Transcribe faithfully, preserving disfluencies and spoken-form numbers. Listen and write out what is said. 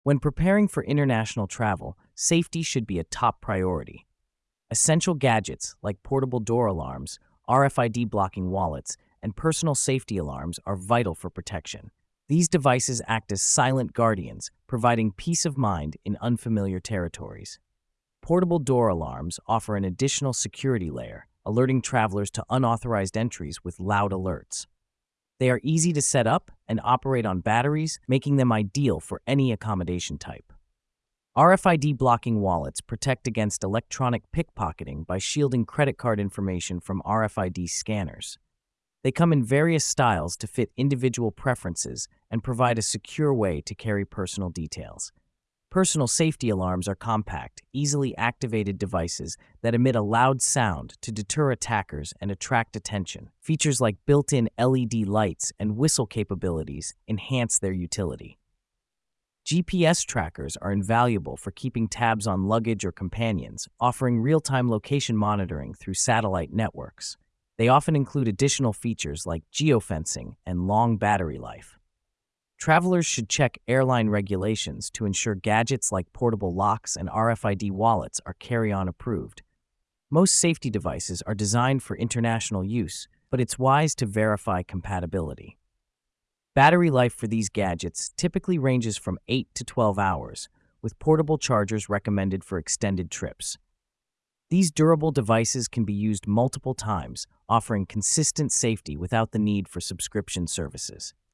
When preparing for international travel, safety should be a top priority. Essential gadgets like portable door alarms, R F I D blocking wallets, and personal safety alarms are vital for protection. These devices act as silent guardians, providing peace of mind in unfamiliar territories. Portable door alarms offer an additional security layer, alerting travelers to unauthorized entries with loud alerts. They are easy to set up and operate on batteries, making them ideal for any accommodation type. R F I D blocking wallets protect against electronic pickpocketing by shielding credit card information from R F I D scanners. They come in various styles to fit individual preferences and provide a secure way to carry personal details. Personal safety alarms are compact, easily activated devices that emit a loud sound to deter attackers and attract attention. Features like built-in L E D lights and whistle capabilities enhance their utility. G P S trackers are invaluable for keeping tabs on luggage or companions, offering real-time location monitoring through satellite networks. They often include additional features like geofencing and long battery life. Travelers should check airline regulations to ensure gadgets like portable locks and R F I D wallets are carry-on approved. Most safety devices are designed for international use, but it's wise to verify compatibility. Battery life for these gadgets typically ranges from eight to twelve hours, with portable chargers recommended for extended trips. These durable devices can be used multiple times, offering consistent safety without the need for subscription services.